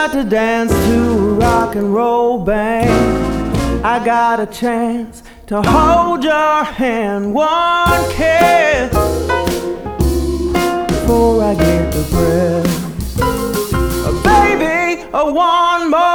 got to dance to a rock and roll band. I got a chance to hold your hand, one kiss before I get the breath. Baby, one more